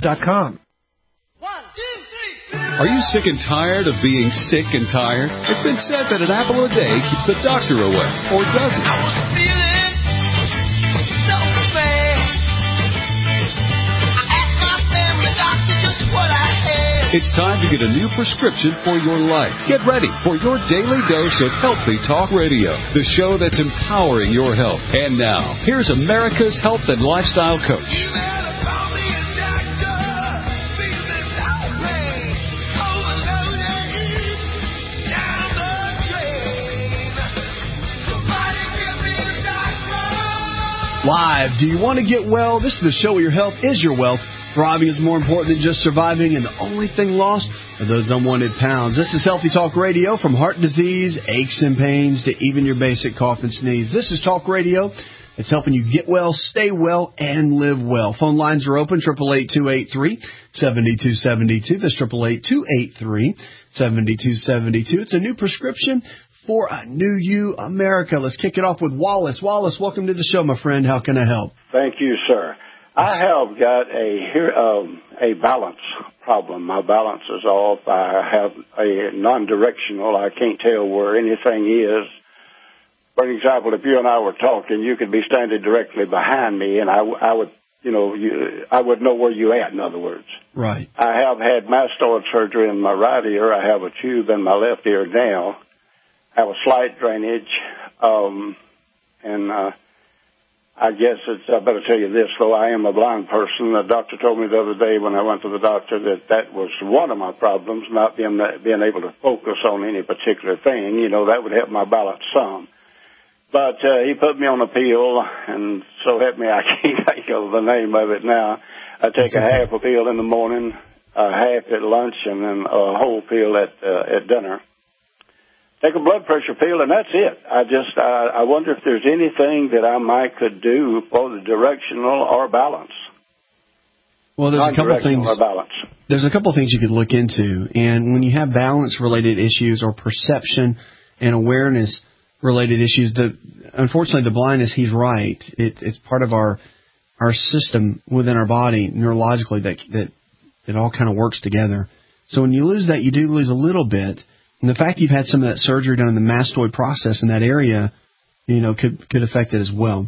.com. Are you sick and tired of being sick and tired? It's been said that an apple a day keeps the doctor away, or does it? I was feeling so bad. I asked my family doctor just what I had. It's time to get a new prescription for your life. Get ready for your daily dose of Healthy Talk Radio, the show that's empowering your health. And now, here's America's health and lifestyle coach. Live. Do you want to get well? This is the show where your health is your wealth. Thriving is more important than just surviving, and the only thing lost are those unwanted pounds. This is Healthy Talk Radio, from heart disease, aches and pains, to even your basic cough and sneeze. This is Talk Radio. It's helping you get well, stay well, and live well. Phone lines are open, 888-283-7272. That's 888-283-7272. It's a new prescription for a new you, America. Let's kick it off with Wallace. Wallace, welcome to the show, my friend. How can I help? Thank you, sir. I have got a balance problem. My balance is off. I have a non-directional. I can't tell where anything is. For example, if you and I were talking, you could be standing directly behind me, and I would, I would know where you at. In other words, right. I have had mastoid surgery in my right ear. I have a tube in my left ear now. I have a slight drainage, and I guess I better tell you this, though. I am a blind person. The doctor told me the other day when I went to the doctor that was one of my problems, not being able to focus on any particular thing. That would help my balance some. But he put me on a pill, and so help me, I can't think of the name of it now. I take a half a pill in the morning, a half at lunch, and then a whole pill at dinner. Take a blood pressure pill, and that's it. I wonder if there's anything that I could do for the directional or balance. Well, there's a couple of things. There's a couple of things you could look into, and when you have balance-related issues or perception and awareness-related issues, unfortunately, the blindness, he's right. It's part of our system within our body neurologically that it all kind of works together. So when you lose that, you do lose a little bit. And the fact you've had some of that surgery done in the mastoid process in that area, could affect it as well.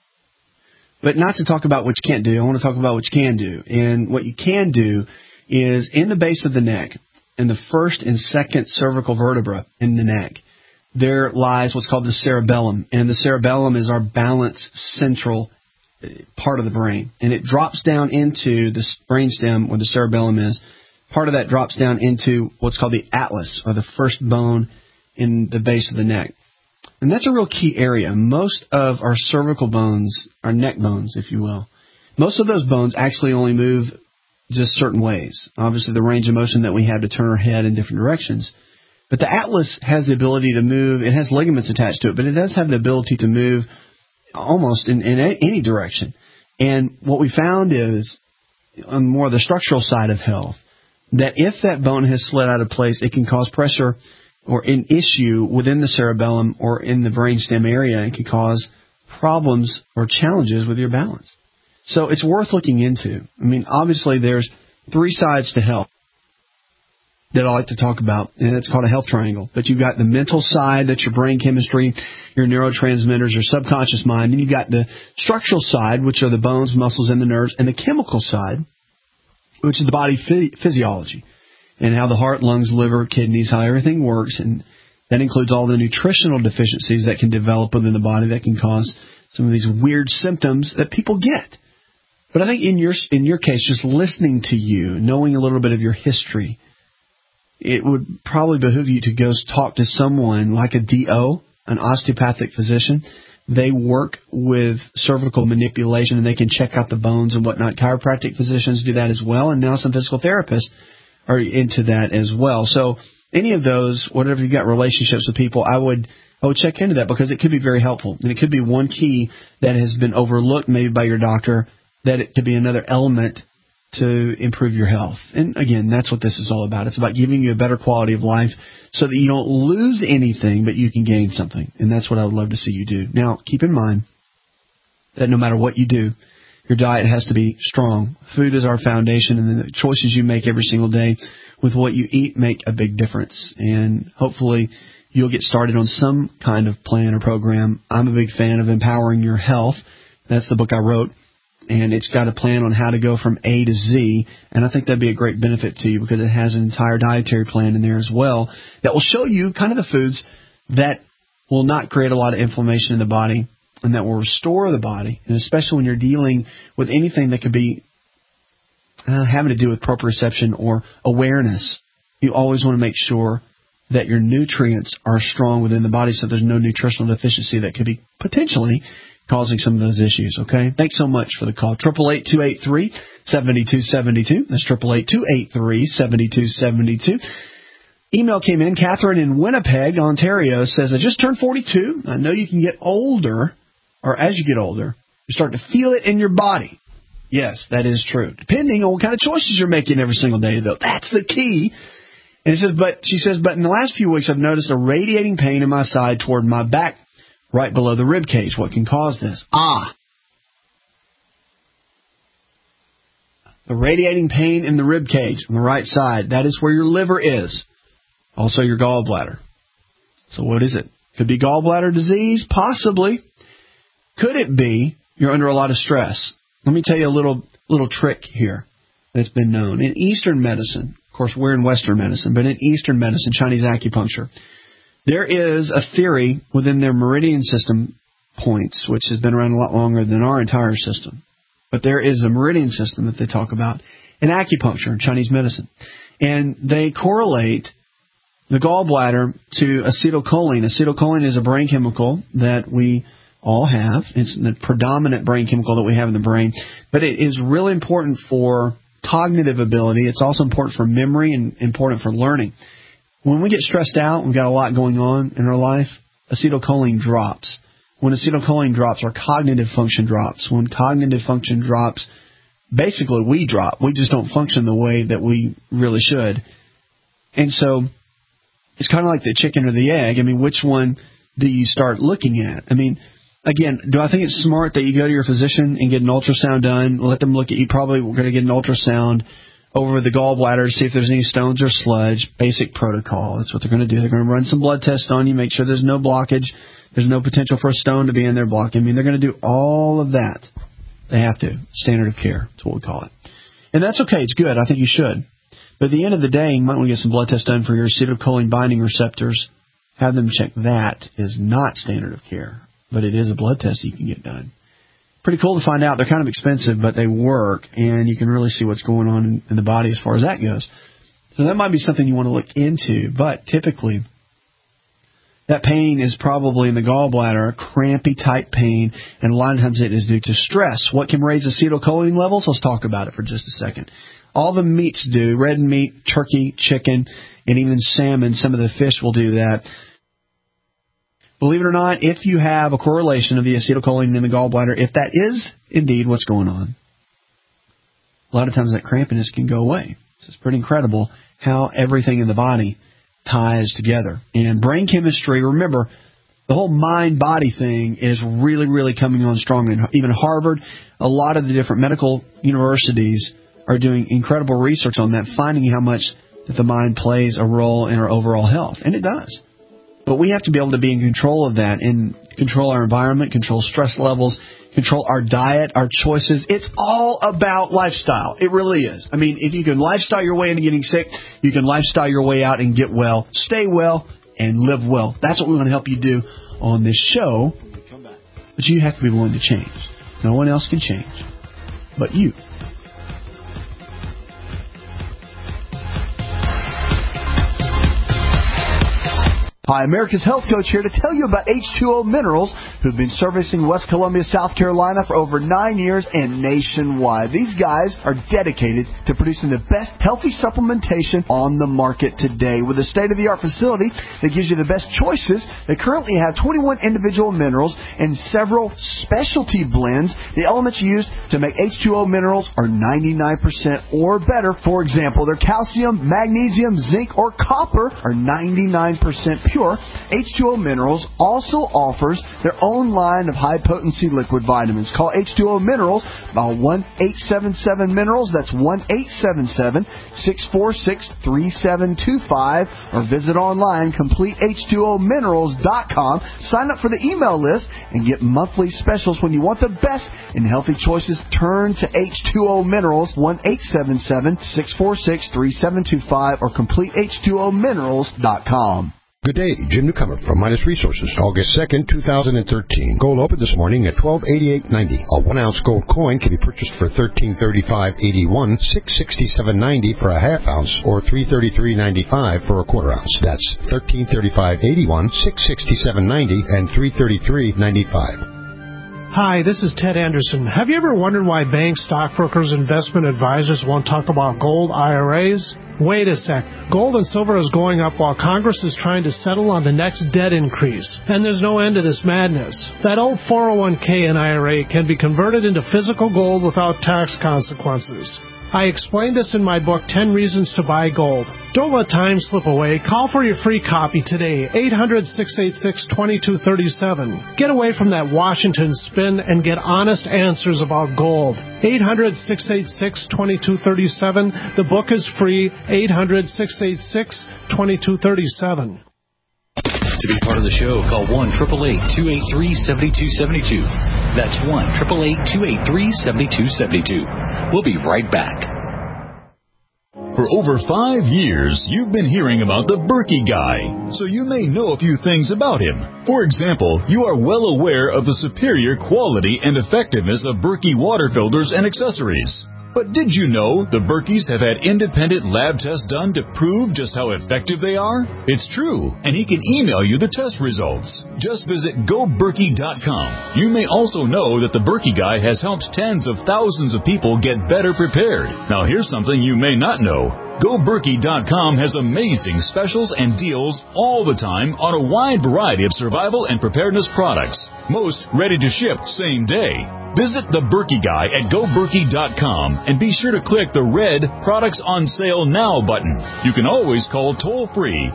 But not to talk about what you can't do. I want to talk about what you can do. And what you can do is in the base of the neck, in the first and second cervical vertebra in the neck, there lies what's called the cerebellum. And the cerebellum is our balance central part of the brain. And it drops down into the brainstem where the cerebellum is. Part of that drops down into what's called the atlas, or the first bone in the base of the neck. And that's a real key area. Most of our cervical bones, our neck bones, if you will, most of those bones actually only move just certain ways. Obviously, the range of motion that we have to turn our head in different directions. But the atlas has the ability to move. It has ligaments attached to it, but it does have the ability to move almost in any direction. And what we found is, on more the structural side of health, that if that bone has slid out of place, it can cause pressure or an issue within the cerebellum or in the brainstem area. It can cause problems or challenges with your balance. So it's worth looking into. I mean, obviously there's three sides to health that I like to talk about, and it's called a health triangle. But you've got the mental side, that's your brain chemistry, your neurotransmitters, your subconscious mind. Then you've got the structural side, which are the bones, muscles, and the nerves, and the chemical side, which is the body physiology, and how the heart, lungs, liver, kidneys, how everything works. And that includes all the nutritional deficiencies that can develop within the body that can cause some of these weird symptoms that people get. But I think in your case, just listening to you, knowing a little bit of your history, it would probably behoove you to go talk to someone like a DO, an osteopathic physician. They work with cervical manipulation, and they can check out the bones and whatnot. Chiropractic physicians do that as well, and now some physical therapists are into that as well. So any of those, whatever you've got relationships with people, I would check into that, because it could be very helpful. And it could be one key that has been overlooked maybe by your doctor, that it could be another element to improve your health. And again, that's what this is all about. It's about giving you a better quality of life so that you don't lose anything, but you can gain something. And that's what I would love to see you do. Now, keep in mind that no matter what you do, your diet has to be strong. Food is our foundation, and the choices you make every single day with what you eat make a big difference. And hopefully you'll get started on some kind of plan or program. I'm a big fan of Empowering Your Health. That's the book I wrote. And it's got a plan on how to go from A to Z. And I think that'd be a great benefit to you because it has an entire dietary plan in there as well that will show you kind of the foods that will not create a lot of inflammation in the body and that will restore the body. And especially when you're dealing with anything that could be having to do with proprioception or awareness, you always want to make sure that your nutrients are strong within the body so there's no nutritional deficiency that could be potentially causing some of those issues, okay? Thanks so much for the call. 888-283-7272. That's 888-283-7272. Email came in. Catherine in Winnipeg, Ontario, says, I just turned 42. I know you can get older, or as you get older, you start to feel it in your body. Yes, that is true. Depending on what kind of choices you're making every single day, though. That's the key. And it says, she says, but in the last few weeks, I've noticed a radiating pain in my side toward my back, right below the rib cage. What can cause this? The radiating pain in the rib cage on the right side. That is where your liver is. Also your gallbladder. So what is it? Could be gallbladder disease? Possibly. Could it be you're under a lot of stress? Let me tell you a little trick here that's been known. In Eastern medicine, of course we're in Western medicine, but in Eastern medicine, Chinese acupuncture, there is a theory within their meridian system points, which has been around a lot longer than our entire system. But there is a meridian system that they talk about in acupuncture, in Chinese medicine. And they correlate the gallbladder to acetylcholine. Acetylcholine is a brain chemical that we all have. It's the predominant brain chemical that we have in the brain. But it is really important for cognitive ability. It's also important for memory and important for learning. When we get stressed out, we've got a lot going on in our life, acetylcholine drops. When acetylcholine drops, our cognitive function drops. When cognitive function drops, basically we drop. We just don't function the way that we really should. And so it's kind of like the chicken or the egg. I mean, which one do you start looking at? I mean, again, do I think it's smart that you go to your physician and get an ultrasound done? Let them look at you. Probably we're going to get an ultrasound over the gallbladder to see if there's any stones or sludge. Basic protocol. That's what they're going to do. They're going to run some blood tests on you, make sure there's no blockage. There's no potential for a stone to be in there blocking. I mean, they're going to do all of that. They have to. Standard of care. That's what we call it. And that's okay. It's good. I think you should. But at the end of the day, you might want to get some blood tests done for your acetylcholine binding receptors. Have them check. That is not standard of care, but it is a blood test you can get done. Pretty cool to find out. They're kind of expensive, but they work, and you can really see what's going on in the body as far as that goes. So that might be something you want to look into, but typically that pain is probably in the gallbladder, a crampy type pain, and a lot of times it is due to stress. What can raise acetylcholine levels? Let's talk about it for just a second. All the meats do. Red meat, turkey, chicken, and even salmon. Some of the fish will do that. Believe it or not, if you have a correlation of the acetylcholine in the gallbladder, if that is indeed what's going on, a lot of times that crampiness can go away. So it's pretty incredible how everything in the body ties together. And brain chemistry, remember, the whole mind-body thing is really, really coming on strong. And even Harvard, a lot of the different medical universities are doing incredible research on that, finding how much that the mind plays a role in our overall health. And it does. But we have to be able to be in control of that and control our environment, control stress levels, control our diet, our choices. It's all about lifestyle. It really is. I mean, if you can lifestyle your way into getting sick, you can lifestyle your way out and get well, stay well, and live well. That's what we want to help you do on this show. But you have to be willing to change. No one else can change but you. Hi, America's Health Coach here to tell you about H2O Minerals, who've been servicing West Columbia, South Carolina for over 9 years and nationwide. These guys are dedicated to producing the best healthy supplementation on the market today. With a state-of-the-art facility that gives you the best choices, they currently have 21 individual minerals and several specialty blends. The elements used to make H2O Minerals are 99% or better. For example, their calcium, magnesium, zinc, or copper are 99% pure. secure, H2O Minerals also offers their own line of high-potency liquid vitamins. Call H2O Minerals by 1-877-MINERALS. That's 1-877-646-3725. Or visit online, CompleteH2OMinerals.com. Sign up for the email list and get monthly specials. When you want the best in healthy choices, turn to H2O Minerals, 1-877-646-3725 or CompleteH2OMinerals.com. Good day, Jim Newcomer from Midas Resources. August 2nd, 2013. Gold opened this morning at $1288.90. A 1-ounce gold coin can be purchased for $1335.81, $667.90 for a half ounce, or $333.95 for a quarter ounce. That's $1335.81, $667.90, and $333.95. Hi, this is Ted Anderson. Have you ever wondered why banks, stockbrokers, investment advisors won't talk about gold IRAs? Wait a sec. Gold and silver is going up while Congress is trying to settle on the next debt increase. And there's no end to this madness. That old 401k and IRA can be converted into physical gold without tax consequences. I explained this in my book, 10 Reasons to Buy Gold. Don't let time slip away. Call for your free copy today, 800-686-2237. Get away from that Washington spin and get honest answers about gold. 800-686-2237. The book is free, 800-686-2237. To be part of the show, call 1-888-283-7272. That's 1-888-283-7272. We'll be right back. For over 5 years, you've been hearing about the Berkey Guy, so you may know a few things about him. For example, you are well aware of the superior quality and effectiveness of Berkey water filters and accessories. But did you know the Berkeys have had independent lab tests done to prove just how effective they are? It's true, and he can email you the test results. Just visit GoBerkey.com. You may also know that the Berkey Guy has helped tens of thousands of people get better prepared. Now here's something you may not know. GoBerkey.com has amazing specials and deals all the time on a wide variety of survival and preparedness products. Most ready to ship same day. Visit the Berkey Guy at GoBerkey.com and be sure to click the red Products on Sale Now button. You can always call toll-free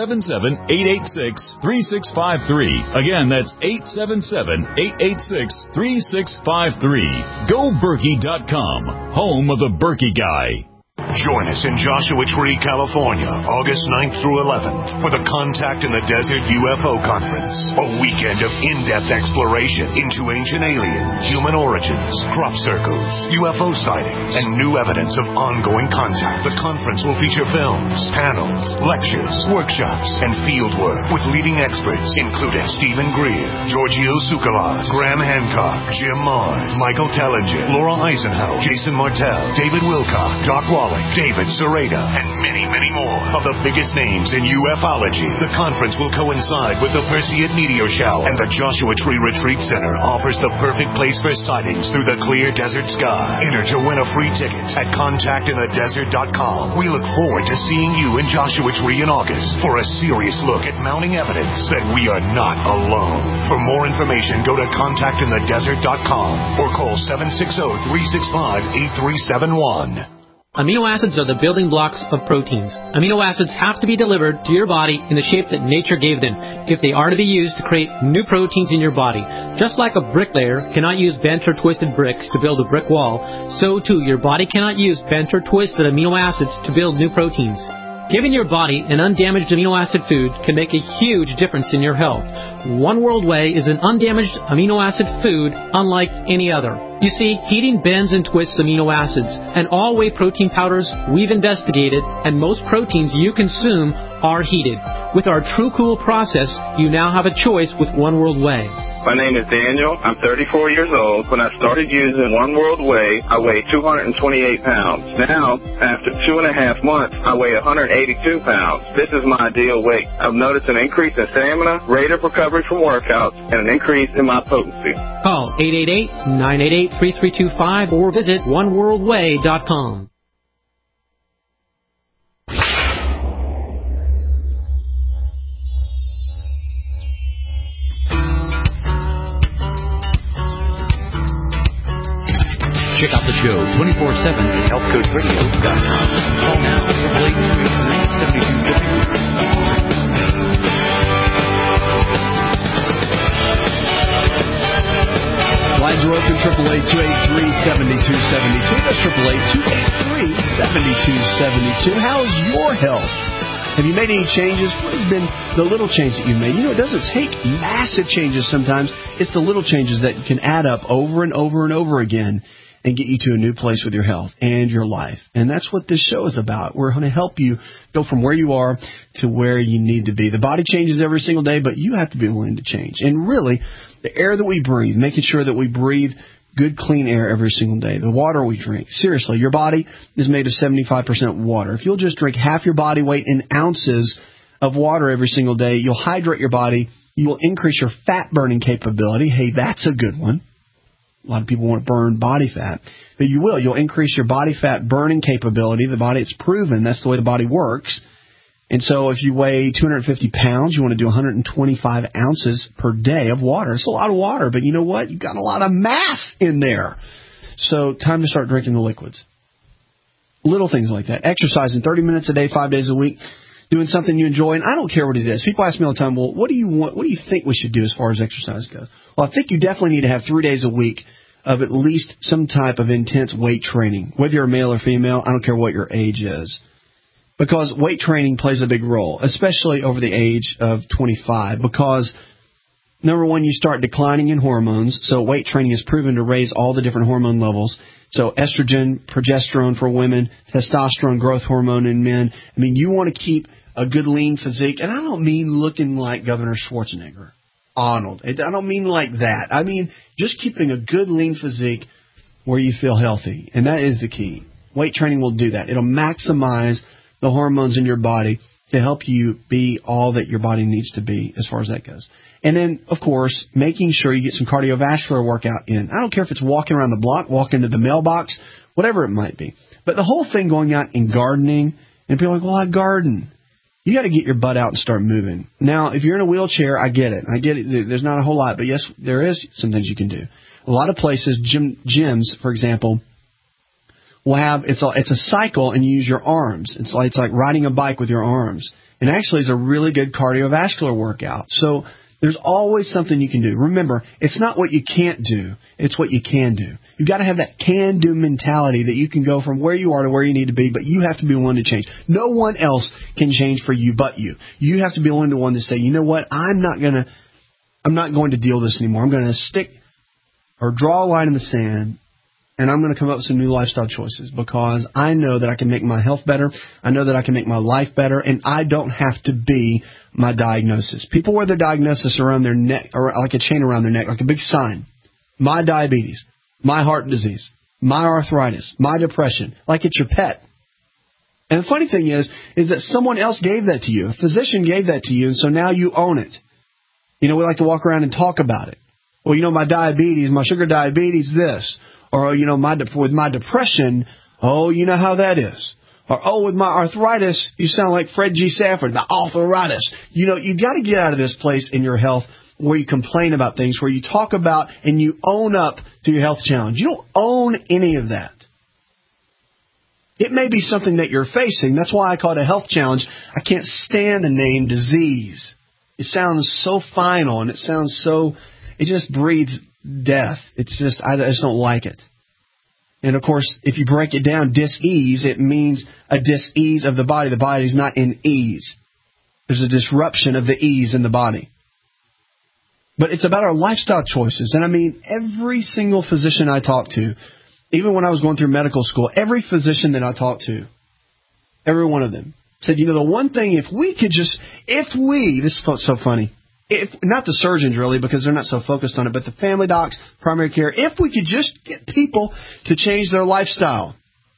877-886-3653. Again, that's 877-886-3653. GoBerkey.com, home of the Berkey Guy. Join us in Joshua Tree, California, August 9th through 11th for the Contact in the Desert UFO Conference. A weekend of in-depth exploration into ancient aliens, human origins, crop circles, UFO sightings, and new evidence of ongoing contact. The conference will feature films, panels, lectures, workshops, and fieldwork with leading experts including Stephen Greer, Giorgio Tsoukalos, Graham Hancock, Jim Mars, Michael Tellinger, Laura Eisenhower, Jason Martell, David Wilcock, Doc Wallach, David Sereda, and many, many more of the biggest names in ufology. The conference will coincide with the Perseid meteor shower, and the Joshua Tree Retreat Center offers the perfect place for sightings through the clear desert sky. Enter to win a free ticket at contactinthedesert.com. We look forward to seeing you in Joshua Tree in August for a serious look at mounting evidence that we are not alone. For more information, go to contactinthedesert.com or call 760-365-8371. Amino acids are the building blocks of proteins. Amino acids have to be delivered to your body in the shape that nature gave them if they are to be used to create new proteins in your body. Just like a bricklayer cannot use bent or twisted bricks to build a brick wall, so too your body cannot use bent or twisted amino acids to build new proteins. Giving your body an undamaged amino acid food can make a huge difference in your health. One World Whey is an undamaged amino acid food unlike any other. You see, heating bends and twists amino acids, and all whey protein powders we've investigated, and most proteins you consume are heated. With our True Cool process, you now have a choice with One World Whey. My name is Daniel. I'm 34 years old. When I started using One World Whey, I weighed 228 pounds. Now, after 2.5 months, I weigh 182 pounds. This is my ideal weight. I've noticed an increase in stamina, rate of recovery from workouts, and an increase in my potency. Call 888-988-3325 or visit oneworldwhey.com. Check out the show 24/7 at healthcoachradio.com. Call now, 888-972-7272. are open, 888-283-7272. That's 888-283-7272. How's your health? Have you made any changes? What has been the little change that you made? You know, it doesn't take massive changes sometimes. It's the little changes that can add up over and over and over again and get you to a new place with your health and your life. And that's what this show is about. We're going to help you go from where you are to where you need to be. The body changes every single day, but you have to be willing to change. And really, the air that we breathe, making sure that we breathe good, clean air every single day. The water we drink. Seriously, your body is made of 75% water. If you'll just drink half your body weight in ounces of water every single day, you'll hydrate your body. You will increase your fat-burning capability. Hey, that's a good one. A lot of people want to burn body fat. But you will. You'll increase your body fat burning capability. The body, it's proven. That's the way the body works. And so if you weigh 250 pounds, you want to do 125 ounces per day of water. It's a lot of water, but you know what? You've got a lot of mass in there. So time to start drinking the liquids. Little things like that. Exercising 30 minutes a day, 5 days a week. Doing something you enjoy, and I don't care what it is. People ask me all the time, well, what do you want? What do you think we should do as far as exercise goes? Well, I think you definitely need to have 3 days a week of at least some type of intense weight training. Whether you're a male or female, I don't care what your age is. Because weight training plays a big role, especially over the age of 25. Because, number one, you start declining in hormones, so weight training is proven to raise all the different hormone levels. So estrogen, progesterone for women, testosterone, growth hormone in men. I mean, you want to keep a good lean physique. And I don't mean looking like Governor Schwarzenegger, Arnold. I don't mean like that. I mean just keeping a good lean physique where you feel healthy. And that is the key. Weight training will do that. It'll maximize the hormones in your body to help you be all that your body needs to be as far as that goes. And then, of course, making sure you get some cardiovascular workout in. I don't care if it's walking around the block, walking to the mailbox, whatever it might be. But the whole thing going out and gardening, and people are like, well, I garden. You got to get your butt out and start moving. Now, if you're in a wheelchair, I get it. There's not a whole lot, but yes, there is some things you can do. A lot of places, gyms, for example, will have it's a cycle, and you use your arms. It's like riding a bike with your arms. And actually, it's a really good cardiovascular workout. So there's always something you can do. Remember, it's not what you can't do. It's what you can do. You've got to have that can-do mentality that you can go from where you are to where you need to be, but you have to be willing to change. No one else can change for you but you. You have to be willing to one to say, you know what, I'm not going to deal with this anymore. I'm going to stick or draw a line in the sand, and I'm going to come up with some new lifestyle choices because I know that I can make my health better. I know that I can make my life better, and I don't have to be my diagnosis. People wear their diagnosis around their neck, or like a chain around their neck, like a big sign. My diabetes, my heart disease, my arthritis, my depression, like it's your pet. And the funny thing is that someone else gave that to you. A physician gave that to you, and so now you own it. You know, we like to walk around and talk about it. Well, you know, my diabetes, my sugar diabetes, this. Or, you know, with my depression, oh, you know how that is. Or, oh, with my arthritis, you sound like Fred G. Sanford, the arthritis. You know, you've got to get out of this place in your health where you complain about things, where you talk about and you own up to your health challenge. You don't own any of that. It may be something that you're facing. That's why I call it a health challenge. I can't stand the name disease. It sounds so final, and it just breeds death. I just don't like it. And of course, if you break it down, dis-ease, it means a dis-ease of the body. The body's not in ease. There's a disruption of the ease in the body. But it's about our lifestyle choices. And I mean, every single physician I talk to, even when I was going through medical school, every physician that I talked to, every one of them said, you know, the one thing, this is so funny, not the surgeons really, because they're not so focused on it, but the family docs, primary care, if we could just get people to change their lifestyle.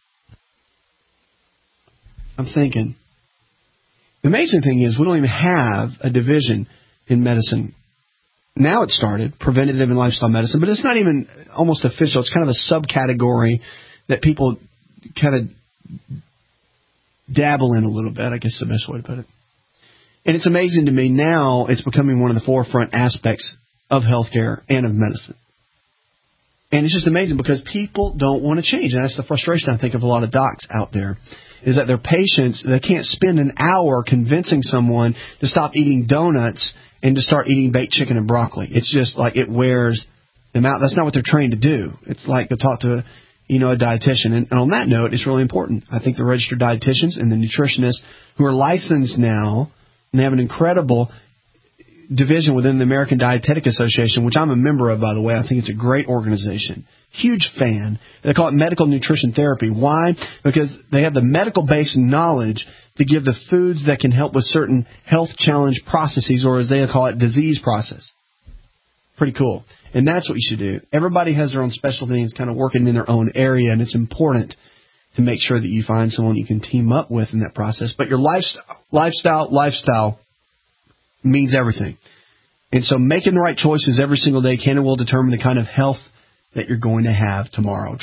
I'm thinking, the amazing thing is we don't even have a division in medicine. Now it started, preventative and lifestyle medicine, but it's not even almost official. It's kind of a subcategory that people kind of dabble in a little bit, I guess is the best way to put it. And it's amazing to me now it's becoming one of the forefront aspects of healthcare and of medicine. And it's just amazing because people don't want to change. And that's the frustration, I think, of a lot of docs out there, is that their patients, they can't spend an hour convincing someone to stop eating donuts and to start eating baked chicken and broccoli. It's just like it wears them out. That's not what they're trained to do. It's like to talk to a dietitian. And on that note, it's really important. I think the registered dietitians and the nutritionists who are licensed now, and they have an incredible division within the American Dietetic Association, which I'm a member of, by the way. I think it's a great organization. Huge fan. They call it medical nutrition therapy. Why? Because they have the medical-based knowledge to give the foods that can help with certain health challenge processes, or as they call it, disease process. Pretty cool. And that's what you should do. Everybody has their own specialty and is kind of working in their own area, and it's important to make sure that you find someone you can team up with in that process. But your lifestyle means everything. And so making the right choices every single day can and will determine the kind of health that you're going to have tomorrow.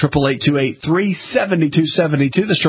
888-283-7272. That's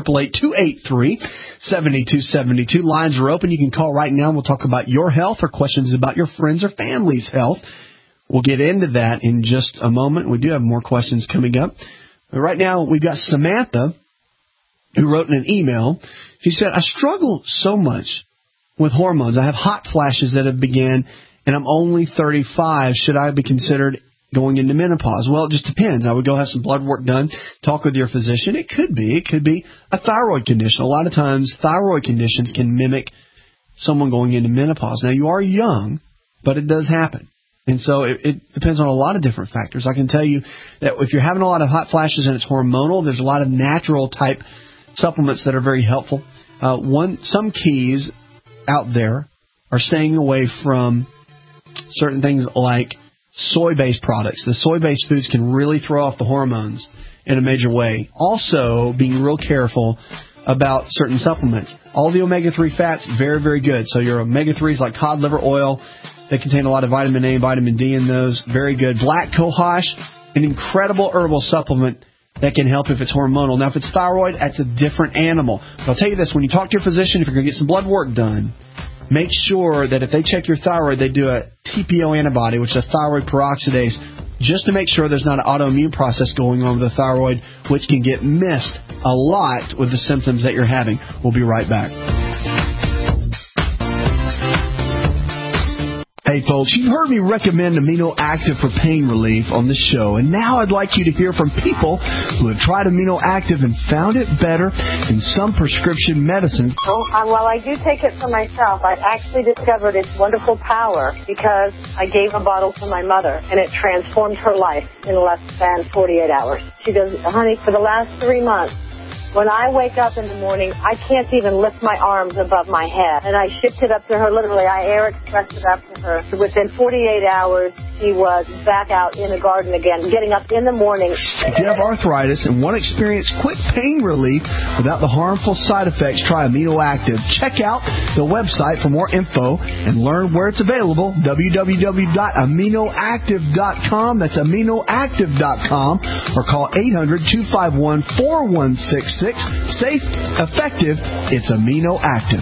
888-283-7272. Lines are open. You can call right now. We'll talk about your health or questions about your friends or family's health. We'll get into that in just a moment. We do have more questions coming up. But right now, we've got Samantha, who wrote in an email. She said, I struggle so much with hormones. I have hot flashes that have began, and I'm only 35. Should I be considered going into menopause? Well, it just depends. I would go have some blood work done, talk with your physician. It could be a thyroid condition. A lot of times, thyroid conditions can mimic someone going into menopause. Now, you are young, but it does happen. And so it depends on a lot of different factors. I can tell you that if you're having a lot of hot flashes and it's hormonal, there's a lot of natural type supplements that are very helpful. Some keys out there are staying away from certain things like soy-based products. The soy-based foods can really throw off the hormones in a major way. Also, being real careful about certain supplements. All the omega-3 fats, very, very good. So your omega-3s like cod liver oil, they contain a lot of vitamin A and vitamin D in those. Very good. Black cohosh, an incredible herbal supplement that can help if it's hormonal. Now, if it's thyroid, that's a different animal. But I'll tell you this, when you talk to your physician, if you're going to get some blood work done, make sure that if they check your thyroid, they do a TPO antibody, which is a thyroid peroxidase, just to make sure there's not an autoimmune process going on with the thyroid, which can get missed a lot with the symptoms that you're having. We'll be right back. Hey folks, you've heard me recommend Amino Active for pain relief on this show, and now I'd like you to hear from people who have tried Amino Active and found it better than some prescription medicines. Well, I do take it for myself. I actually discovered its wonderful power because I gave a bottle to my mother, and it transformed her life in less than 48 hours. She goes, honey, for the last 3 months, when I wake up in the morning, I can't even lift my arms above my head. And I shipped it up to her, literally. I air expressed it up to her. Within 48 hours, she was back out in the garden again, getting up in the morning. If you have arthritis and want to experience quick pain relief without the harmful side effects, try Amino Active. Check out the website for more info and learn where it's available, www.aminoactive.com. That's aminoactive.com, or call 800-251-4166. Safe, effective, it's Amino Active.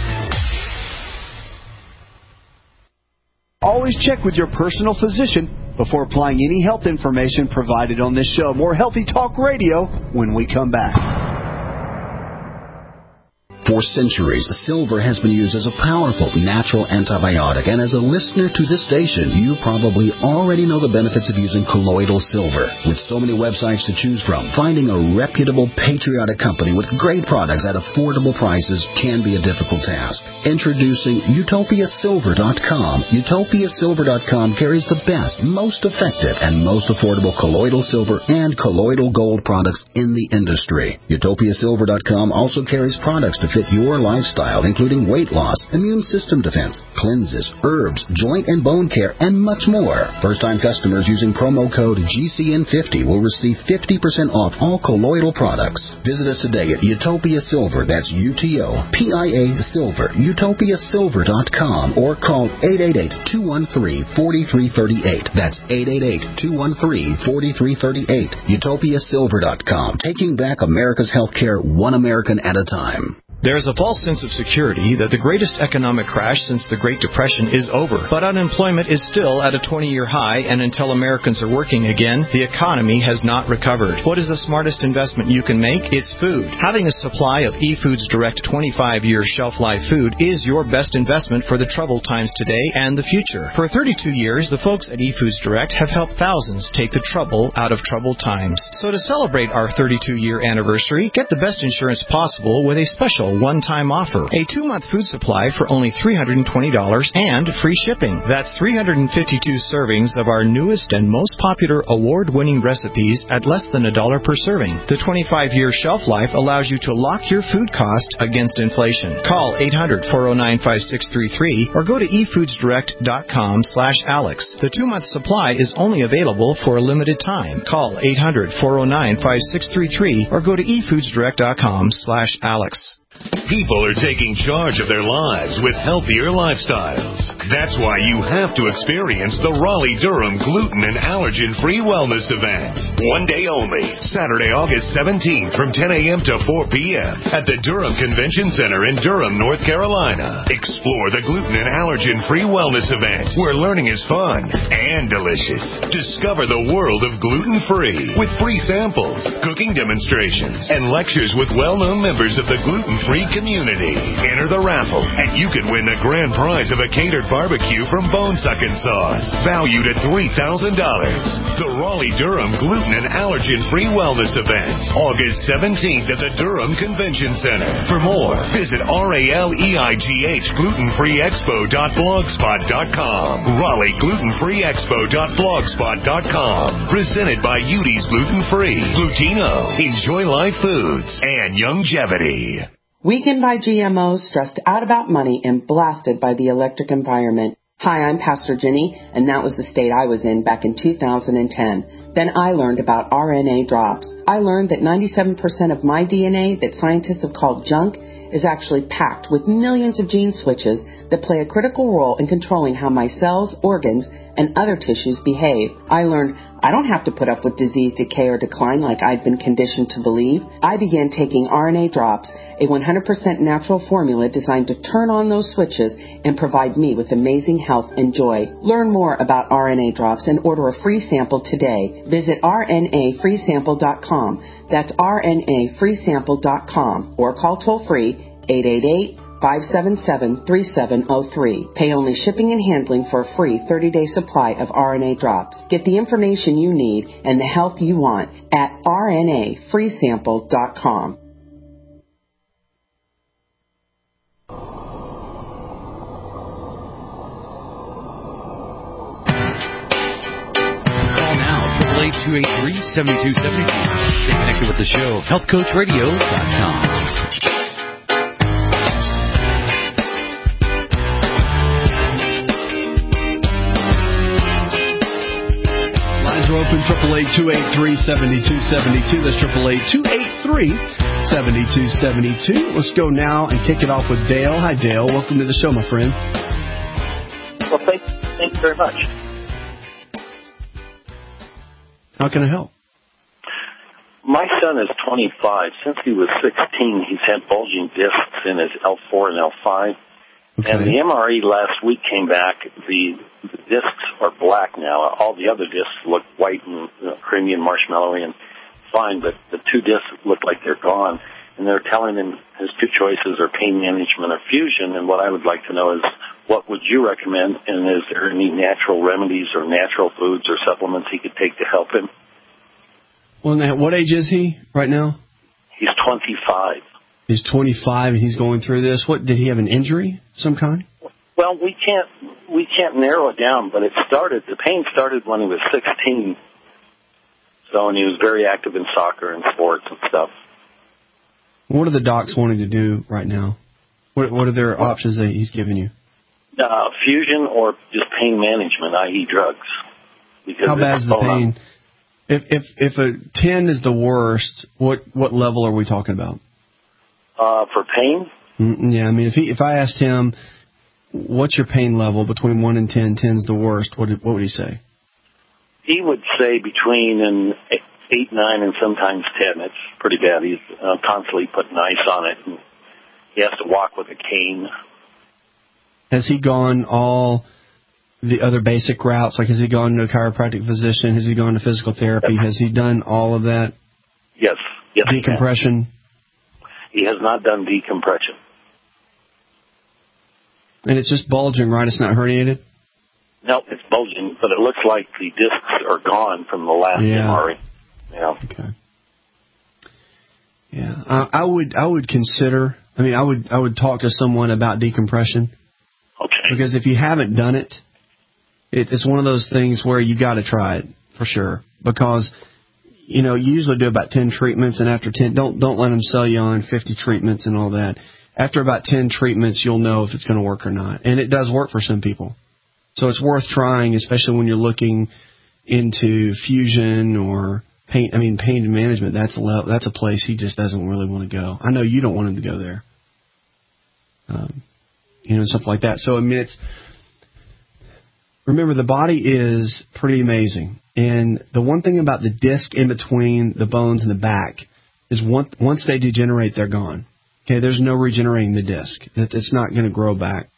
Always check with your personal physician before applying any health information provided on this show. More Healthy Talk Radio when we come back. For centuries, silver has been used as a powerful natural antibiotic, and as a listener to this station, you probably already know the benefits of using colloidal silver. With so many websites to choose from, finding a reputable, patriotic company with great products at affordable prices can be a difficult task. Introducing UtopiaSilver.com. UtopiaSilver.com carries the best, most effective, and most affordable colloidal silver and colloidal gold products in the industry. UtopiaSilver.com also carries products to fit your lifestyle, including weight loss, immune system defense, cleanses, herbs, joint and bone care, and much more. First-time customers using promo code GCN50 will receive 50% off all colloidal products. Visit us today at Utopia Silver, that's UTOPIA Silver, UtopiaSilver.com, or call 888-213-4338. That's 888-213-4338. UtopiaSilver.com, taking back America's healthcare one American at a time. There is a false sense of security that the greatest economic crash since the Great Depression is over, but unemployment is still at a 20-year high, and until Americans are working again, the economy has not recovered. What is the smartest investment you can make? It's food. Having a supply of eFoods Direct 25-year shelf life food is your best investment for the troubled times today and the future. For 32 years, the folks at eFoods Direct have helped thousands take the trouble out of troubled times. So to celebrate our 32-year anniversary, get the best insurance possible with a special one-time offer. A 2-month food supply for only $320 and free shipping. That's 352 servings of our newest and most popular award-winning recipes at less than $1 per serving. The 25-year shelf life allows you to lock your food cost against inflation. Call 800-409-5633 or go to efoodsdirect.com/Alex. The 2-month supply is only available for a limited time. Call 800-409-5633 or go to efoodsdirect.com/Alex. People are taking charge of their lives with healthier lifestyles. That's why you have to experience the Raleigh-Durham Gluten and Allergen-Free Wellness Event. One day only, Saturday, August 17th from 10 a.m. to 4 p.m. at the Durham Convention Center in Durham, North Carolina. Explore the Gluten and Allergen-Free Wellness Event, where learning is fun and delicious. Discover the world of gluten-free with free samples, cooking demonstrations, and lectures with well-known members of the gluten-free community. Enter the raffle, and you can win the grand prize of a catered barbecue from Bone Suckin' Sauce, valued at $3,000. The Raleigh-Durham Gluten and Allergen-Free Wellness Event, August 17th at the Durham Convention Center. For more, visit RALEIGHGlutenfreeexpo.blogspot.com. Raleigh Glutenfreeexpo.blogspot.com. Presented by Udi's Gluten Free, Glutino, Enjoy Life Foods, and Youngevity. Weakened by GMOs, stressed out about money, and blasted by the electric environment. Hi, I'm Pastor Jenny, and that was the state I was in back in 2010. Then I learned about RNA drops. I learned that 97% of my DNA that scientists have called junk is actually packed with millions of gene switches that play a critical role in controlling how my cells, organs, and other tissues behave. I learned I don't have to put up with disease, decay, or decline like I'd been conditioned to believe. I began taking RNA drops, a 100% natural formula designed to turn on those switches and provide me with amazing health and joy. Learn more about RNA drops and order a free sample today. Visit rnafreesample.com. That's rnafreesample.com or call toll-free 888-577-3703. Pay only shipping and handling for a free 30-day supply of RNA drops. Get the information you need and the health you want at rnafreesample.com. Call now, 888-283-7272. Stay connected with the show, healthcoachradio.com. Open 888-283-7272. That's 888-283-7272. Let's go now and kick it off with Dale. Hi, Dale. Welcome to the show, my friend. Well, thank you very much. How can I help? My son is 25. Since he was 16, he's had bulging discs in his L4 and L5. Okay. And the MRE last week came back. The discs are black now. All the other discs look white and creamy and marshmallowy and fine, but the two discs look like they're gone. And they're telling him his two choices are pain management or fusion. And what I would like to know is, what would you recommend? And is there any natural remedies or natural foods or supplements he could take to help him? Well, what age is he right now? He's 25. He's 25 and he's going through this. What, did he have an injury of some kind? Well, we can't narrow it down, but the pain started when he was 16. So, and he was very active in soccer and sports and stuff. What are the docs wanting to do right now? What are their options that he's giving you? Fusion or just pain management, i.e. drugs. Because how bad is the pain? If a 10 is the worst, what level are we talking about? For pain? Yeah, I mean, if I asked him, what's your pain level between 1 and 10, 10's the worst, what would he say? He would say between an 8, 9, and sometimes 10. It's pretty bad. He's constantly putting ice on it. And He has to walk with a cane. Has he gone all the other basic routes? Like, has he gone to a chiropractic physician? Has he gone to physical therapy? Yep. Has he done all of that? Yes. Decompression? He has not done decompression. And it's just bulging, right? It's not herniated? No, it's bulging, but it looks like the discs are gone from the last MRI. Yeah. Okay. Yeah, I would consider. I mean, I would talk to someone about decompression. Okay. Because if you haven't done it, it's one of those things where you got to try it for sure. Because you usually do about 10 treatments, and after 10, don't let them sell you on 50 treatments and all that. After about 10 treatments, you'll know if it's going to work or not, and it does work for some people. So it's worth trying, especially when you're looking into fusion or pain. I mean, pain management. That's a place he just doesn't really want to go. I know you don't want him to go there. Stuff like that. So I mean, remember, the body is pretty amazing, and the one thing about the disc in between the bones and the back is once they degenerate, they're gone. Okay, there's no regenerating the disc. It's not going to grow back.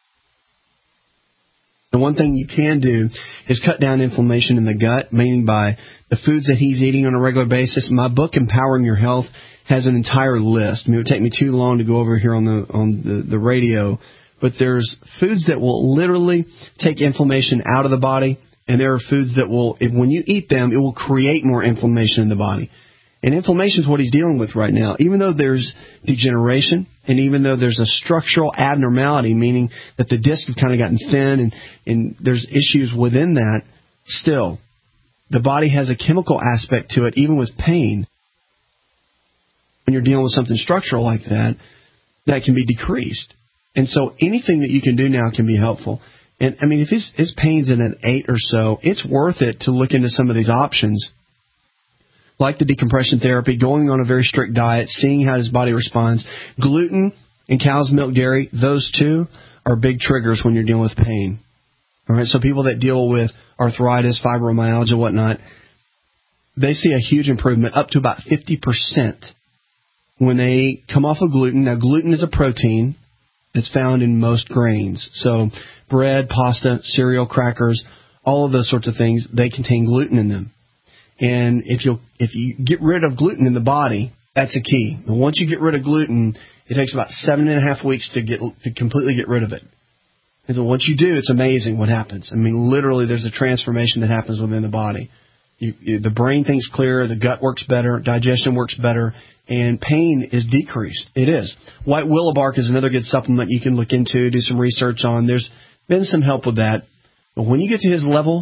The one thing you can do is cut down inflammation in the gut, meaning by the foods that he's eating on a regular basis. My book, Empowering Your Health, has an entire list. I mean, it would take me too long to go over here on the radio, but there's foods that will literally take inflammation out of the body, and there are foods that will, when you eat them, it will create more inflammation in the body. And inflammation is what he's dealing with right now. Even though there's degeneration, and even though there's a structural abnormality, meaning that the disc have kind of gotten thin and there's issues within that, still, the body has a chemical aspect to it, even with pain. When you're dealing with something structural like that, that can be decreased. And so anything that you can do now can be helpful. And, I mean, if his pain's in an 8 or so, it's worth it to look into some of these options, like the decompression therapy, going on a very strict diet, seeing how his body responds. Gluten and cow's milk dairy, those two are big triggers when you're dealing with pain. All right, so people that deal with arthritis, fibromyalgia, whatnot, they see a huge improvement, up to about 50% when they come off of gluten. Now, gluten is a protein that's found in most grains. So bread, pasta, cereal, crackers, all of those sorts of things, they contain gluten in them. And if you get rid of gluten in the body, that's a key. And once you get rid of gluten, it takes about 7.5 weeks to completely get rid of it. And so once you do, it's amazing what happens. I mean, literally, there's a transformation that happens within the body. The brain thinks clearer, the gut works better, digestion works better, and pain is decreased. It is. White willow bark is another good supplement you can look into, do some research on. There's been some help with that. But when you get to his level,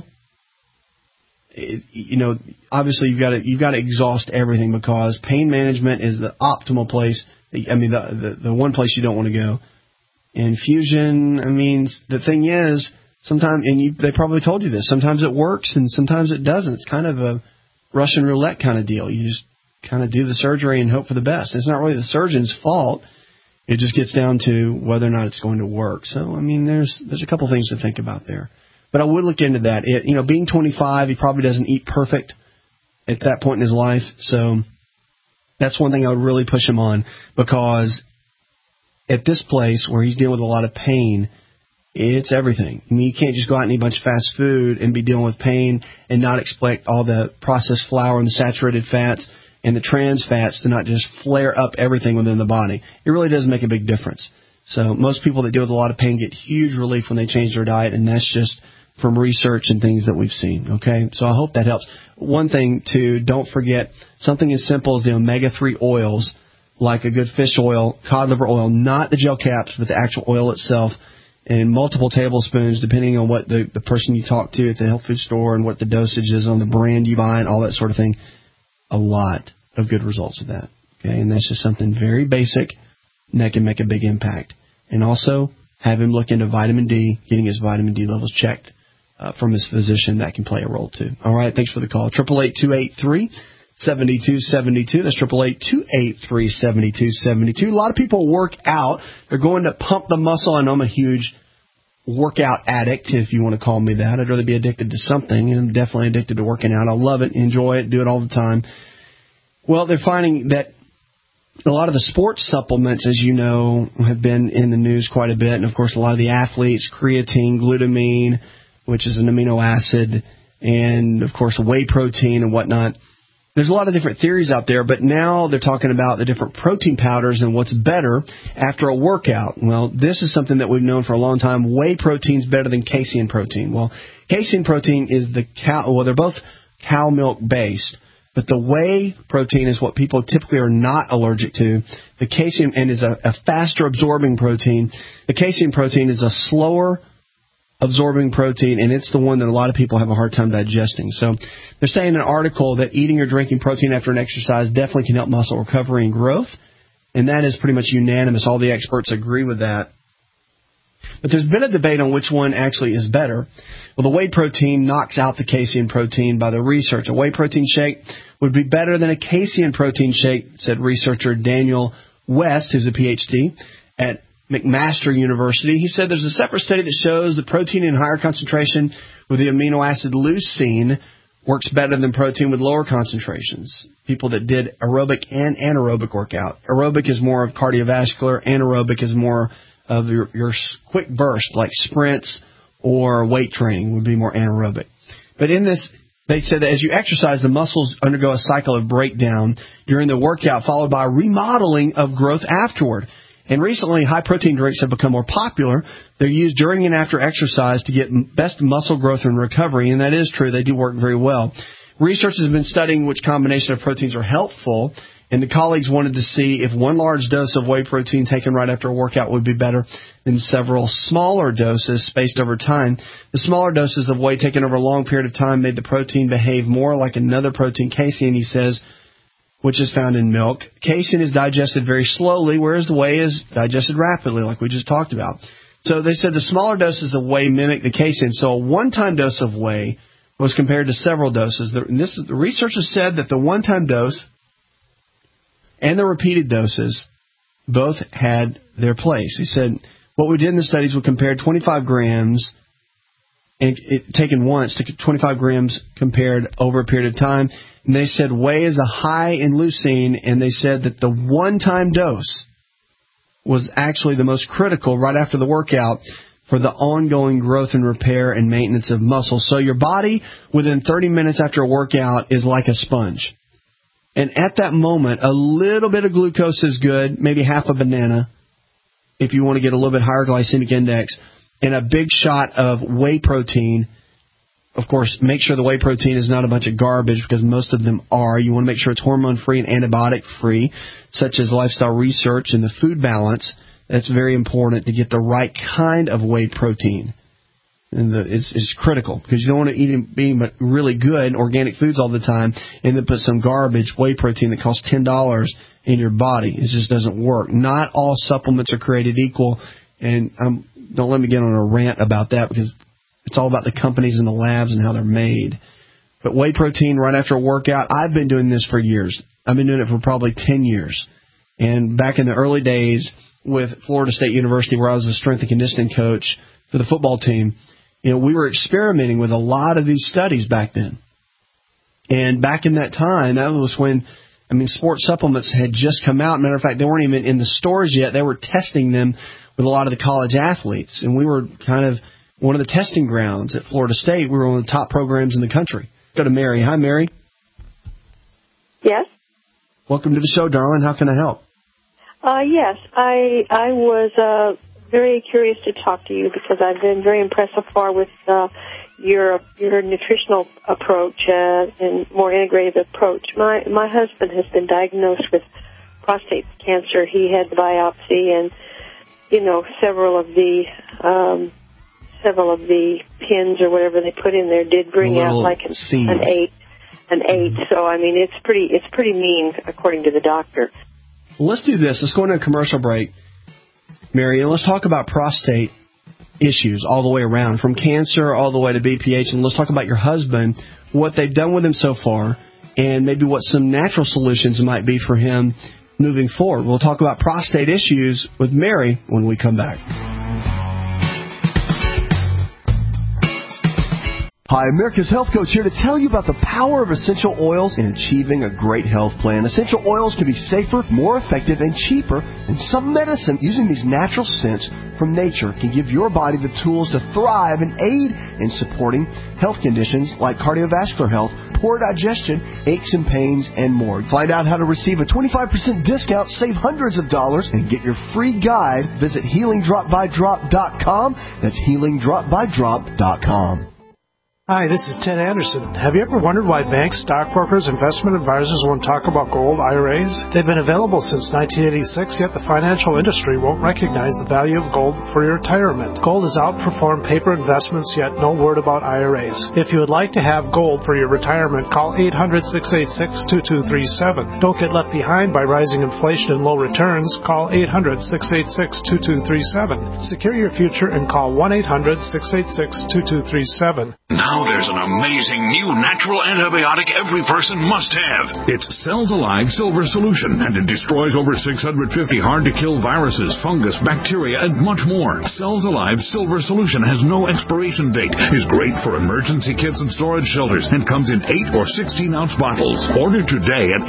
obviously you've got to exhaust everything, because pain management is the optimal place. I mean, the one place you don't want to go. And fusion, I mean, the thing is, sometimes, and they probably told you this, sometimes it works and sometimes it doesn't. It's kind of a Russian roulette kind of deal. You just kind of do the surgery and hope for the best. It's not really the surgeon's fault. It just gets down to whether or not it's going to work. So, I mean, there's a couple things to think about there. But I would look into that. Being 25, he probably doesn't eat perfect at that point in his life. So that's one thing I would really push him on, because at this place where he's dealing with a lot of pain, it's everything. I mean, you can't just go out and eat a bunch of fast food and be dealing with pain and not expect all the processed flour and the saturated fats and the trans fats to not just flare up everything within the body. It really does make a big difference. So most people that deal with a lot of pain get huge relief when they change their diet, and that's just from research and things that we've seen. Okay, so I hope that helps. One thing, too, don't forget something as simple as the omega-3 oils, like a good fish oil, cod liver oil, not the gel caps, but the actual oil itself, and multiple tablespoons, depending on what the person you talk to at the health food store and what the dosage is on the brand you buy and all that sort of thing. A lot of good results with that. Okay, and that's just something very basic, and that can make a big impact. And also, have him look into vitamin D, getting his vitamin D levels checked from his physician. That can play a role, too. All right, thanks for the call. 888-283-7272. That's 888-283-7272. A lot of people work out. They're going to pump the muscle. I know I'm a huge workout addict, if you want to call me that. I'd rather be addicted to something, and I'm definitely addicted to working out. I love it, enjoy it, do it all the time. Well, they're finding that a lot of the sports supplements, as you know, have been in the news quite a bit. And, of course, a lot of the athletes, creatine, glutamine, which is an amino acid, and, of course, whey protein and whatnot. There's a lot of different theories out there, but now they're talking about the different protein powders and what's better after a workout. Well, this is something that we've known for a long time. Whey protein is better than casein protein. Well, casein protein is they're both cow milk based, but the whey protein is what people typically are not allergic to. The casein and is a faster absorbing protein. The casein protein is a slower absorbing protein, and it's the one that a lot of people have a hard time digesting. So they're saying in an article that eating or drinking protein after an exercise definitely can help muscle recovery and growth, and that is pretty much unanimous. All the experts agree with that. But there's been a debate on which one actually is better. Well, the whey protein knocks out the casein protein by the research. A whey protein shake would be better than a casein protein shake, said researcher Daniel West, who's a PhD at McMaster University. He said there's a separate study that shows the protein in higher concentration with the amino acid leucine works better than protein with lower concentrations. People that did aerobic and anaerobic workout. Aerobic is more of cardiovascular. Anaerobic is more of your quick burst, like sprints or weight training would be more anaerobic. But in this, they said that as you exercise, the muscles undergo a cycle of breakdown during the workout, followed by remodeling of growth afterward. And recently, high-protein drinks have become more popular. They're used during and after exercise to get best muscle growth and recovery, and that is true. They do work very well. Researchers have been studying which combination of proteins are helpful, and the colleagues wanted to see if one large dose of whey protein taken right after a workout would be better than several smaller doses spaced over time. The smaller doses of whey taken over a long period of time made the protein behave more like another protein, casein, he says, which is found in milk. Casein is digested very slowly, whereas the whey is digested rapidly, like we just talked about. So they said the smaller doses of whey mimic the casein. So a one-time dose of whey was compared to several doses. The researchers said that the one-time dose and the repeated doses both had their place. He said what we did in the studies, we compared 25 grams and taken once to 25 grams compared over a period of time. And they said whey is a high in leucine, and they said that the one-time dose was actually the most critical right after the workout for the ongoing growth and repair and maintenance of muscle. So your body, within 30 minutes after a workout, is like a sponge. And at that moment, a little bit of glucose is good, maybe half a banana, if you want to get a little bit higher glycemic index, and a big shot of whey protein. Of course, make sure the whey protein is not a bunch of garbage, because most of them are. You want to make sure it's hormone-free and antibiotic-free, such as lifestyle research and the food balance. That's very important to get the right kind of whey protein. And it's critical, because you don't want to eat really good organic foods all the time and then put some garbage whey protein that costs $10 in your body. It just doesn't work. Not all supplements are created equal, and don't let me get on a rant about that, because it's all about the companies and the labs and how they're made. But whey protein right after a workout, I've been doing this for years. I've been doing it for probably 10 years. And back in the early days with Florida State University, where I was a strength and conditioning coach for the football team, we were experimenting with a lot of these studies back then. And back in that time, that was when, sports supplements had just come out. Matter of fact, they weren't even in the stores yet. They were testing them with a lot of the college athletes. And we were kind of one of the testing grounds at Florida State. We were one of the top programs in the country. Go to Mary. Hi, Mary. Yes? Welcome to the show, darling. How can I help? Yes. I was very curious to talk to you, because I've been very impressed so far with your nutritional approach and more integrated approach. My husband has been diagnosed with prostate cancer. He had the biopsy, and several of the pins or whatever they put in there did bring out like an 8. So it's pretty mean, according to the doctor. Well, let's do this. Let's go into a commercial break, Mary, and let's talk about prostate issues all the way around, from cancer all the way to BPH, and let's talk about your husband, what they've done with him so far, and maybe what some natural solutions might be for him moving forward. We'll talk about prostate issues with Mary when we come back. Hi, America's Health Coach here to tell you about the power of essential oils in achieving a great health plan. Essential oils can be safer, more effective, and cheaper than some medicine. Using these natural scents from nature can give your body the tools to thrive and aid in supporting health conditions like cardiovascular health, poor digestion, aches and pains, and more. Find out how to receive a 25% discount, save hundreds of dollars, and get your free guide. Visit HealingDropByDrop.com. That's HealingDropByDrop.com. Hi, this is Ted Anderson. Have you ever wondered why banks, stockbrokers, investment advisors won't talk about gold IRAs? They've been available since 1986, yet the financial industry won't recognize the value of gold for your retirement. Gold has outperformed paper investments, yet no word about IRAs. If you would like to have gold for your retirement, call 800-686-2237. Don't get left behind by rising inflation and low returns. Call 800-686-2237. Secure your future and call 1-800-686-2237. Now there's an amazing new natural antibiotic every person must have. It's Cells Alive Silver Solution, and it destroys over 650 hard-to-kill viruses, fungus, bacteria, and much more. Cells Alive Silver Solution has no expiration date, is great for emergency kits and storage shelters, and comes in 8 or 16-ounce bottles. Order today at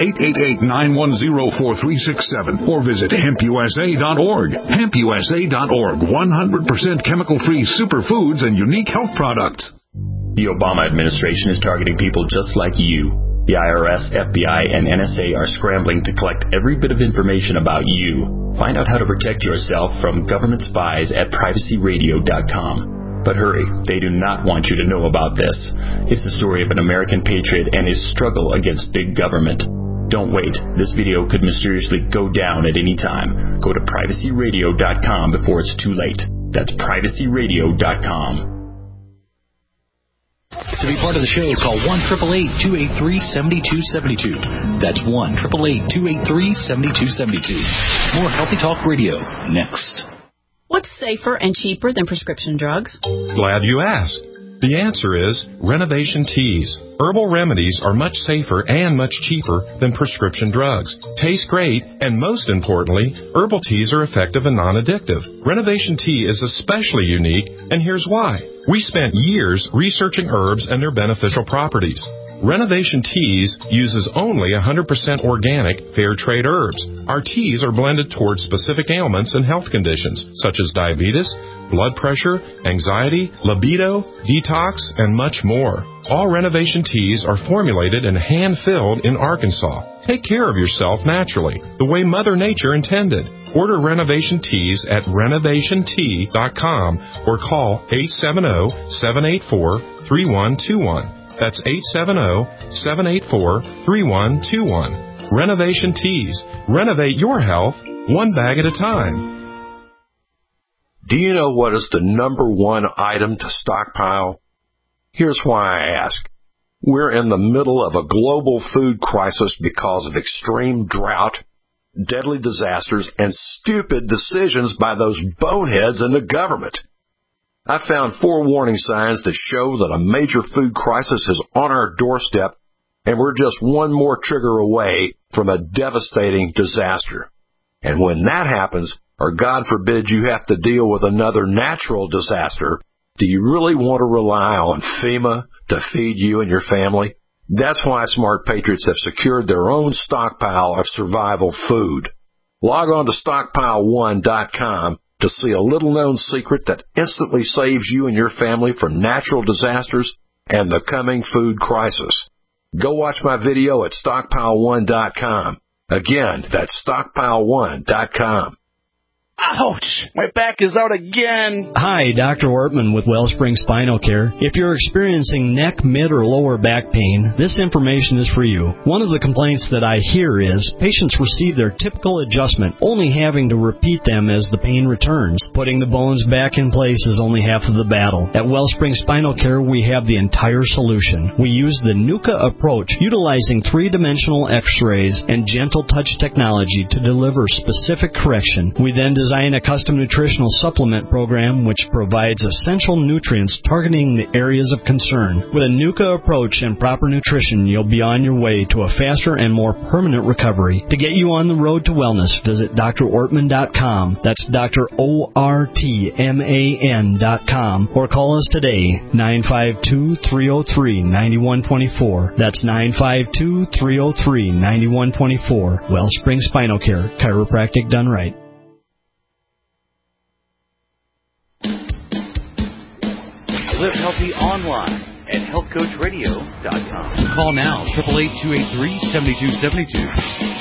888-910-4367 or visit HempUSA.org. HempUSA.org, 100% chemical-free superfoods and unique health products. The Obama administration is targeting people just like you. The IRS, FBI, and NSA are scrambling to collect every bit of information about you. Find out how to protect yourself from government spies at privacyradio.com. But hurry, they do not want you to know about this. It's the story of an American patriot and his struggle against big government. Don't wait. This video could mysteriously go down at any time. Go to privacyradio.com before it's too late. That's privacyradio.com. To be part of the show, call 1-888-283-7272. That's 1-888-283-7272. More Healthy Talk Radio next. What's safer and cheaper than prescription drugs? Glad you asked. The answer is Renovation Teas. Herbal remedies are much safer and much cheaper than prescription drugs. Taste great, and most importantly, herbal teas are effective and non-addictive. Renovation Tea is especially unique, and here's why. We spent years researching herbs and their beneficial properties. Renovation Teas uses only 100% organic, fair trade herbs. Our teas are blended towards specific ailments and health conditions, such as diabetes, blood pressure, anxiety, libido, detox, and much more. All Renovation Teas are formulated and hand-filled in Arkansas. Take care of yourself naturally, the way Mother Nature intended. Order Renovation Teas at renovationtea.com or call 870-784-3121. That's 870-784-3121. Renovation Teas. Renovate your health one bag at a time. Do you know what is the number one item to stockpile? Here's why I ask. We're in the middle of a global food crisis because of extreme drought, deadly disasters, and stupid decisions by those boneheads in the government. I found 4 warning signs that show that a major food crisis is on our doorstep, and we're just one more trigger away from a devastating disaster. And when that happens, or God forbid you have to deal with another natural disaster, do you really want to rely on FEMA to feed you and your family? That's why Smart Patriots have secured their own stockpile of survival food. Log on to stockpile1.com to see a little-known secret that instantly saves you and your family from natural disasters and the coming food crisis. Go watch my video at stockpile1.com. Again, that's stockpile1.com. Ouch! My back is out again! Hi, Dr. Ortman with Wellspring Spinal Care. If you're experiencing neck, mid, or lower back pain, this information is for you. One of the complaints that I hear is patients receive their typical adjustment, only having to repeat them as the pain returns. Putting the bones back in place is only half of the battle. At Wellspring Spinal Care, we have the entire solution. We use the NUCA approach, utilizing 3-dimensional x-rays and gentle touch technology to deliver specific correction. We then design a custom nutritional supplement program which provides essential nutrients targeting the areas of concern. With a NUCA approach and proper nutrition, you'll be on your way to a faster and more permanent recovery. To get you on the road to wellness, visit drortman.com. That's drortman.com. Or call us today, 952-303-9124. That's 952-303-9124. Wellspring Spinal Care, chiropractic done right. Live healthy online at healthcoachradio.com. Call now, 888-283-7272.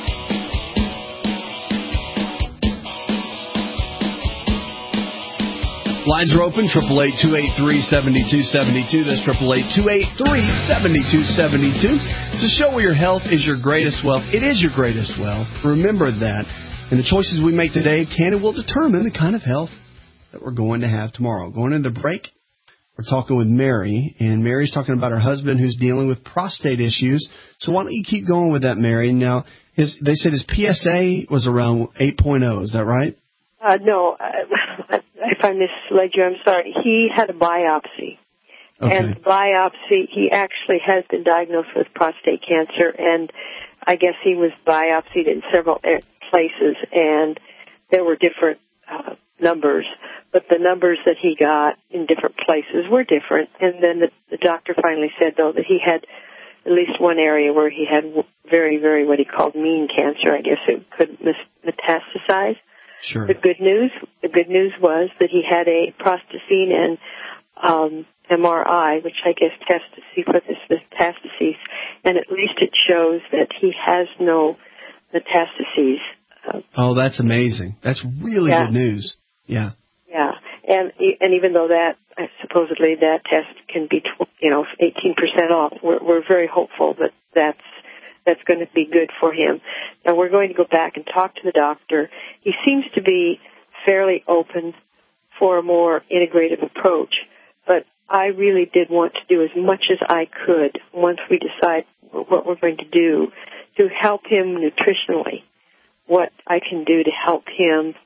Lines are open, 888-283-7272. That's 888-283-7272. It's a show where your health is your greatest wealth. It is your greatest wealth. Remember that. And the choices we make today can and will determine the kind of health that we're going to have tomorrow. Going into the break, we're talking with Mary, and Mary's talking about her husband who's dealing with prostate issues. So why don't you keep going with that, Mary? Now, they said his PSA was around 8.0. Is that right? No. If I misled you, I'm sorry. He had a biopsy. Okay. And the biopsy, he actually has been diagnosed with prostate cancer, and I guess he was biopsied in several places, and there were different numbers, but the numbers that he got in different places were different. And then the doctor finally said, though, that he had at least one area where he had very, very what he called mean cancer. I guess it could metastasize. Sure. The good news was that he had a prostatine and MRI, which I guess tests to see for this metastases, and at least it shows that he has no metastases. Oh, that's amazing. That's really good news. Yeah. Yeah, and even though that supposedly that test can be 18% off, we're very hopeful that that's going to be good for him. Now we're going to go back and talk to the doctor. He seems to be fairly open for a more integrative approach, but I really did want to do as much as I could once we decide what we're going to do to help him nutritionally. What I can do to help him,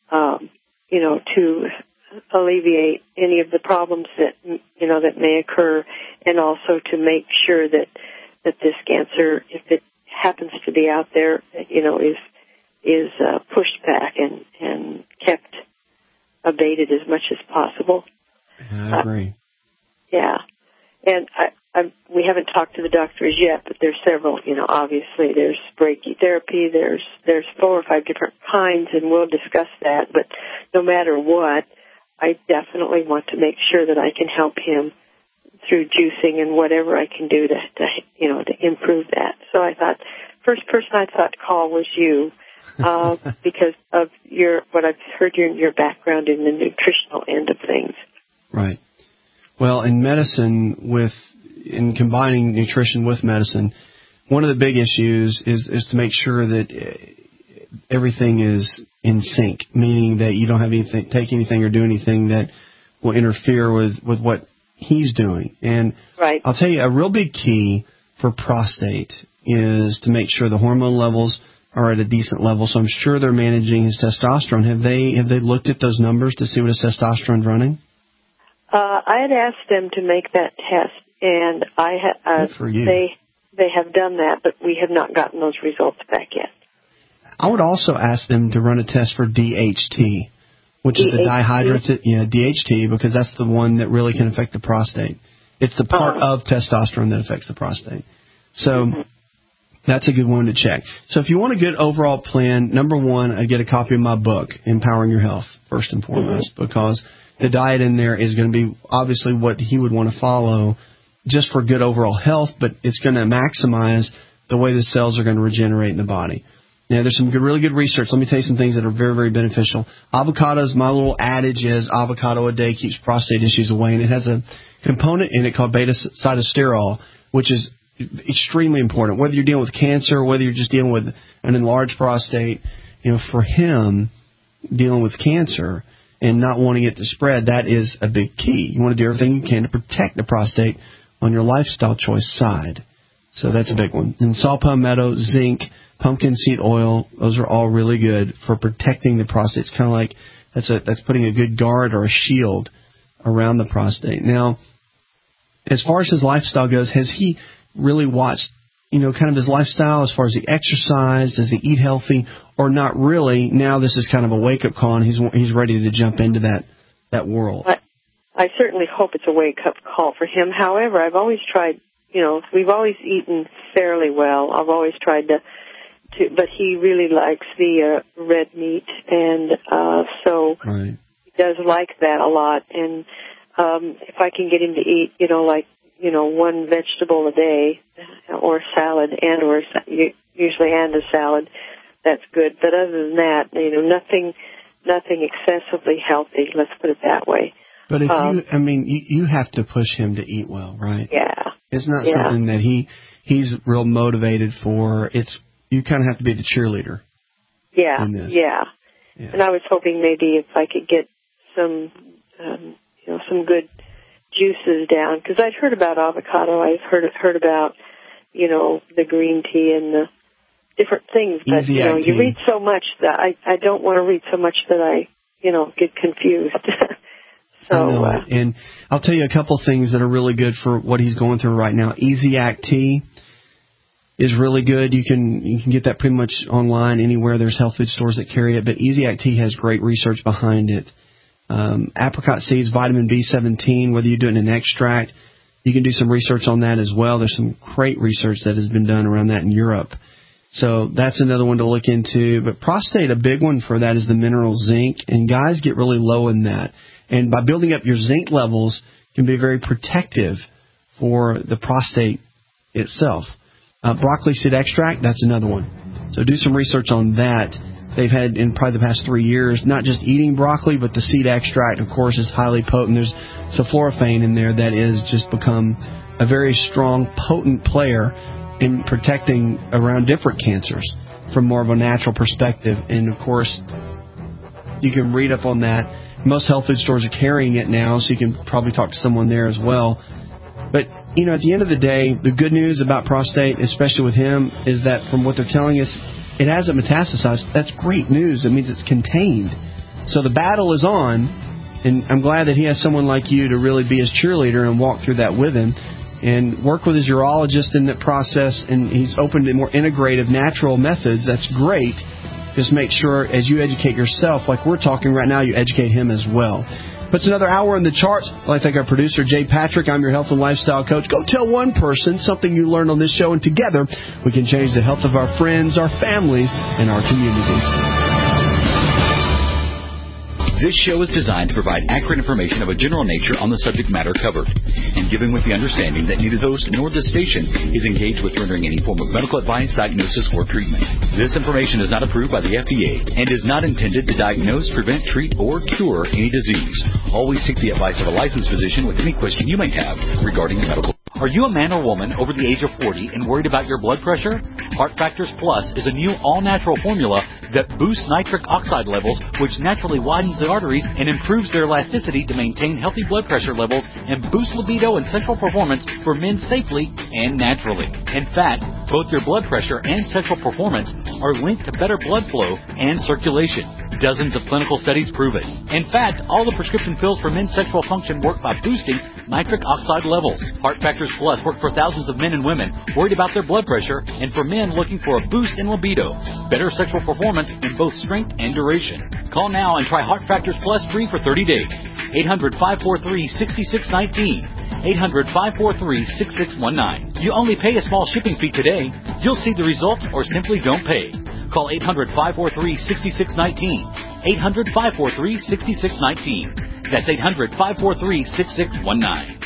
to alleviate any of the problems that may occur, and also to make sure that this cancer, if it happens to be out there, is pushed back and kept abated as much as possible. Yeah, I agree. Yeah, and we haven't talked to the doctors yet, but there's several. Obviously there's brachytherapy. There's 4 or 5 different kinds, and we'll discuss that. But no matter what, I definitely want to make sure that I can help him through juicing and whatever I can do to improve that. So I thought, first person I thought to call was you, because of what I've heard your background in the nutritional end of things. Right. Well, in medicine, in combining nutrition with medicine, one of the big issues is to make sure that everything is in sync, meaning that you don't have take anything or do anything that will interfere with what he's doing. And right. I'll tell you, a real big key for prostate is to make sure the hormone levels are at a decent level. So I'm sure they're managing his testosterone. Have they looked at those numbers to see what his testosterone's running? I had asked them to make that test, and Good for you. They have done that, but we have not gotten those results back yet. I would also ask them to run a test for DHT, which is the dihydrogen, DHT, because that's the one that really can affect the prostate. It's the part of testosterone that affects the prostate. So that's a good one to check. So if you want a good overall plan, number one, I'd get a copy of my book, Empowering Your Health, first and foremost, because the diet in there is going to be obviously what he would want to follow just for good overall health, but it's going to maximize the way the cells are going to regenerate in the body. Now, there's some really good research. Let me tell you some things that are very, very beneficial. Avocados, my little adage is avocado a day keeps prostate issues away, and it has a component in it called beta-sitosterol, which is extremely important. Whether you're dealing with cancer or whether you're just dealing with an enlarged prostate, for him, dealing with cancer and not wanting it to spread, that is a big key. You want to do everything you can to protect the prostate on your lifestyle choice side. So that's a big one. And saw palmetto, zinc, pumpkin seed oil, those are all really good for protecting the prostate. It's kind of like that's putting a good guard or a shield around the prostate. Now, as far as his lifestyle goes, has he really watched, kind of his lifestyle as far as the exercise? Does he eat healthy or not really? Now this is kind of a wake-up call, and he's ready to jump into that world. I certainly hope it's a wake-up call for him. However, I've always tried, we've always eaten fairly well. I've always tried to but he really likes the red meat, and so right. He does like that a lot. And if I can get him to eat, one vegetable a day, or salad, usually a salad, that's good. But other than that, nothing excessively healthy. Let's put it that way. But if you have to push him to eat well, right? Yeah. It's not something that he's real motivated for. You kind of have to be the cheerleader. Yeah. And I was hoping maybe if I could get some good juices down, because I'd heard about avocado. I've heard about, the green tea and the different things. But, you read so much that I don't want to read so much that I, get confused. So, and I'll tell you a couple things that are really good for what he's going through right now. Easy-Act tea is really good. You can get that pretty much online anywhere. There's health food stores that carry it, but Easy-Act tea has great research behind it. Apricot seeds, vitamin B17, whether you do it in an extract, you can do some research on that as well. There's some great research that has been done around that in Europe. So that's another one to look into. But prostate, a big one for that is the mineral zinc, and guys get really low in that. And by building up your zinc levels can be very protective for the prostate itself. Broccoli seed extract, that's another one. So do some research on that. They've had, in probably the past 3 years, not just eating broccoli, but the seed extract, of course, is highly potent. There's sulforaphane in there that is just become a very strong, potent player in protecting around different cancers from more of a natural perspective. And, of course, you can read up on that. Most health food stores are carrying it now, so you can probably talk to someone there as well. But, at the end of the day, the good news about prostate, especially with him, is that from what they're telling us, it hasn't metastasized. That's great news. It means it's contained. So the battle is on, and I'm glad that he has someone like you to really be his cheerleader and walk through that with him and work with his urologist in that process, and he's open to more integrative, natural methods. That's great. Just make sure as you educate yourself, like we're talking right now, you educate him as well. Puts another hour in the charts. I'd like to thank our producer, Jay Patrick. I'm your health and lifestyle coach. Go tell one person something you learned on this show, and together we can change the health of our friends, our families, and our communities. This show is designed to provide accurate information of a general nature on the subject matter covered, and given with the understanding that neither the host nor this station is engaged with rendering any form of medical advice, diagnosis, or treatment. This information is not approved by the FDA and is not intended to diagnose, prevent, treat, or cure any disease. Always seek the advice of a licensed physician with any question you may have regarding medical. Are you a man or woman over the age of 40 and worried about your blood pressure? Heart Factors Plus is a new all-natural formula that boosts nitric oxide levels, which naturally widens the arteries and improves their elasticity to maintain healthy blood pressure levels and boost libido and sexual performance for men safely and naturally. In fact, both your blood pressure and sexual performance are linked to better blood flow and circulation. Dozens of clinical studies prove it. In fact, all the prescription pills for men's sexual function work by boosting nitric oxide levels. Heart Factors Plus work for thousands of men and women worried about their blood pressure and for men looking for a boost in libido, better sexual performance in both strength and duration. Call now and try Heart Factors Plus free for 30 days. 800-543-6619. 800-543-6619. You only pay a small shipping fee today. You'll see the results or simply don't pay. Call 800-543-6619. 800-543-6619. That's 800-543-6619.